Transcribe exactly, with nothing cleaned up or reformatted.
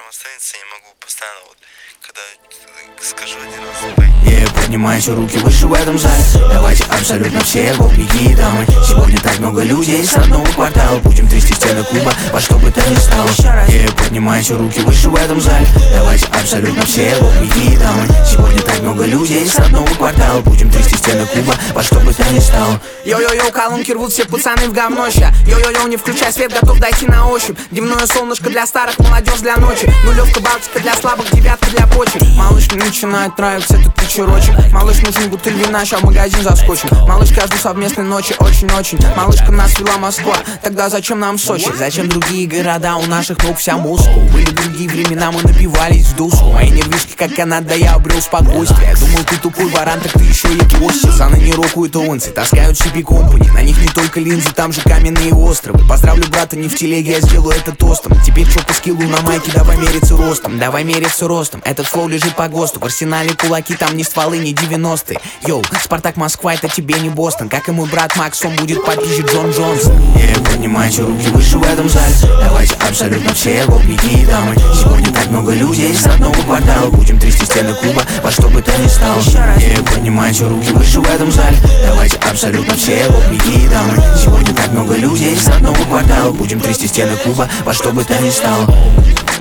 прям останется, я не могу постоянно вот, когда скажу один раз бэй. Yeah, поднимайте руки выше в этом зале. Давайте абсолютно все гопники и дамы. Сегодня так много людей с одного квартала. Будем трясти стены клуба, во что бы то ни стало. Yeah, поднимайте руки выше в этом зале. Давайте абсолютно все гопники и дамы. Сегодня так много людей с одного квартала. Будем трясти стены клуба, во что бы то ни стало. Йо-йо-йо, колонки рвут, все пацаны в говно ща. Йо-йо-йо, не включай свет, готов дойти на ощупь. Дневное солнышко для старых, молодежь для ночи. Нулевка, балтика для слабых, девятка для почек. Малышка начинает нравиться этот вечерочек. Малыш, нужен бутыль вина, ща в магазин заскочим. Малыш, каждой совместной ночи очень-очень. Малышка, нас вела Москва, тогда зачем нам Сочи? Зачем другие города, у наших ног вся Москва. Были другие времена, мы напивались в дусу. Мои нервишки, как Канада, я обрел спокойствие. Думал, ты тупой баран, так ты еще и кости. Саны не рокают онцы, таскают себе компани. На них не только линзы, там же каменные островы. Поздравлю брата, не в телеге, я сделаю это тостом. Теперь чё по скиллу на майке, давай мериться ростом. Давай мериться ростом, этот флоу лежит по ГОСТу. В арсенале кулаки, там не стволы, не девяностые. Йоу, Спартак Москва, это тебе не Бостон. Как и мой брат Макс, он будет попизже Джон Джонс. Yeah, поднимайте руки выше в этом зале. Давайте абсолютно все гопники и дамы. Сегодня так много людей с одного квартала. Будем трясти стены клуба, во что бы то ни стало. Yeah, поднимайте руки выше в этом зале. Давайте абсолютно все гопники и дамы. Сегодня так много людей с одного квартала. Будем трясти стены клуба, во что бы то ни стало.